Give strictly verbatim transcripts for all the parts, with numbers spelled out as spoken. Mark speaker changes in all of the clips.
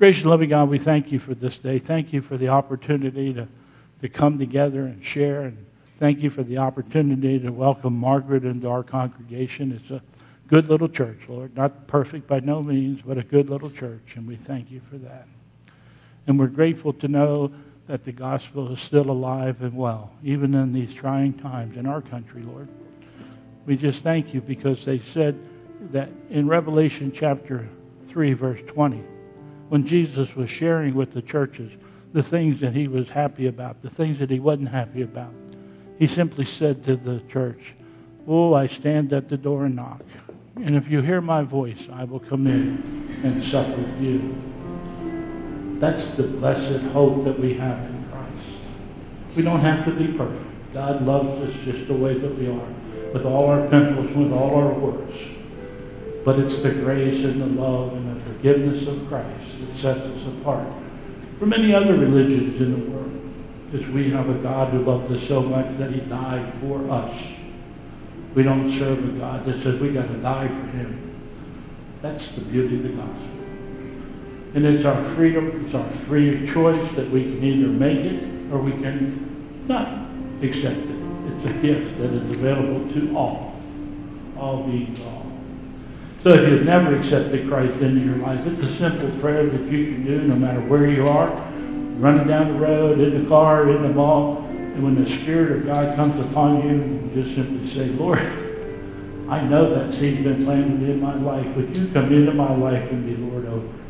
Speaker 1: Gracious and loving God, we thank you for this day. Thank you for the opportunity to, to come together and share. And thank you for the opportunity to welcome Margaret into our congregation. It's a good little church, Lord. Not perfect by no means, but a good little church. And we thank you for that. And we're grateful to know that the gospel is still alive and well, even in these trying times in our country, Lord. We just thank you because they said that in Revelation chapter three, verse twenty, when Jesus was sharing with the churches the things that he was happy about, the things that he wasn't happy about, he simply said to the church, "Oh, I stand at the door and knock. And if you hear my voice, I will come in and sup with you." That's the blessed hope that we have in Christ. We don't have to be perfect. God loves us just the way that we are, with all our pimples, with all our warts. But it's the grace and the love and the forgiveness of Christ that sets us apart from any other religions in the world. Because we have a God who loved us so much that he died for us. We don't serve a God that says we got to die for him. That's the beauty of the gospel. And it's our freedom, it's our free choice that we can either make it or we can not accept it. It's a gift that is available to all, all beings all. So if you've never accepted Christ into your life, it's a simple prayer that you can do no matter where you are, running down the road, in the car, in the mall. And when the Spirit of God comes upon you, you just simply say, "Lord, I know that seed's been planted in my life. Would you come into my life and be Lord over it?"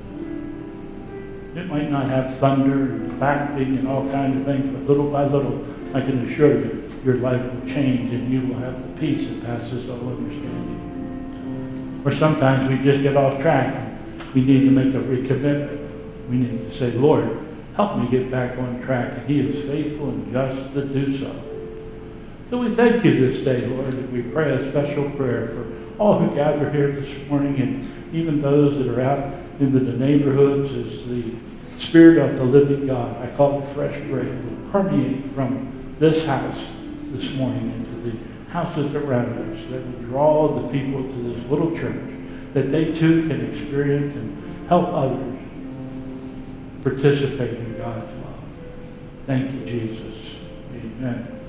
Speaker 1: It might not have thunder and clapping and all kinds of things, but little by little, I can assure you, your life will change and you will have the peace that passes all understanding. Or sometimes we just get off track. We need to make a recommitment. We need to say, "Lord, help me get back on track." And he is faithful and just to do so. So we thank you this day, Lord, and we pray a special prayer for all who gather here this morning and even those that are out into the neighborhoods as the Spirit of the living God, I call it fresh bread, will permeate from this house this morning into the houses around us, that will draw the people to this little church, that they too can experience and help others participate in God's love. Thank you, Jesus. Amen.